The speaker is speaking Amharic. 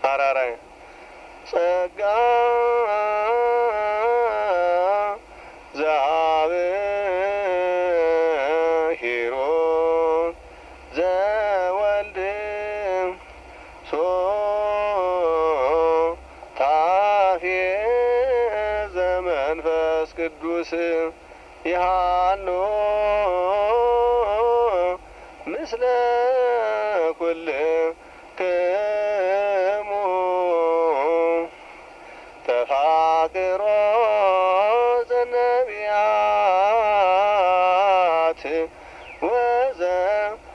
አራራይ ጸጋ ዘአብሔሮ ዘወልድ ሶታፌ ዘመንፈስ ቅዱስ ይሃሎ ምስለ ኩልክሙ ተፋቅሮ ዘነቢያት ወዘ